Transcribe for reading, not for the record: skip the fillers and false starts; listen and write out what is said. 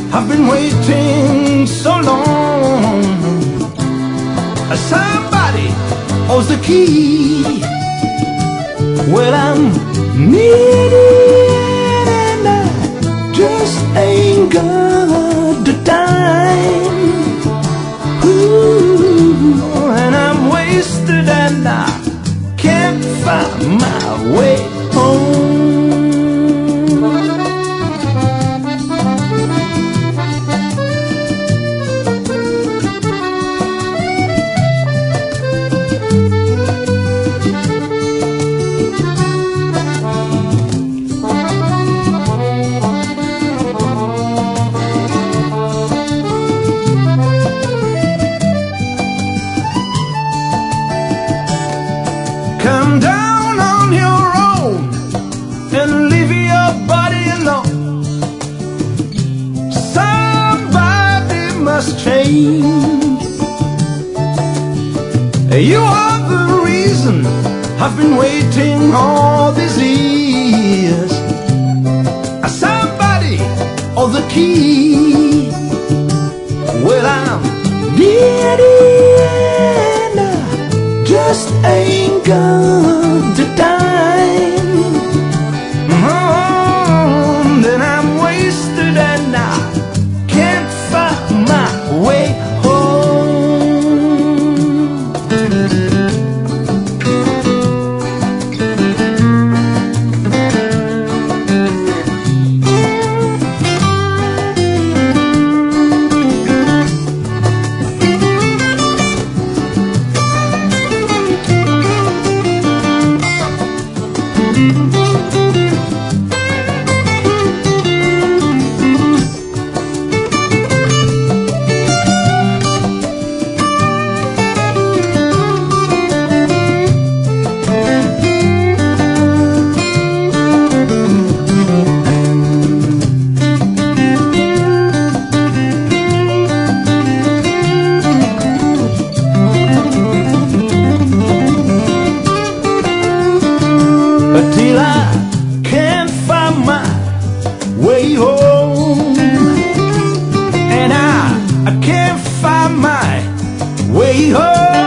I've been waiting so long. Somebody owes the key. Well, I'm needing and I just ain't got the time. Ooh, and I'm wasted and I can't find my way home. Come down on your own and leave your body alone. Somebody must change. You are the reason I've been waiting all these years. Somebody or the key. Well, I'm needing, just ain't got the time. Then I'm wasted and I can't find my way till I can't find my way home. And I can't find my way home.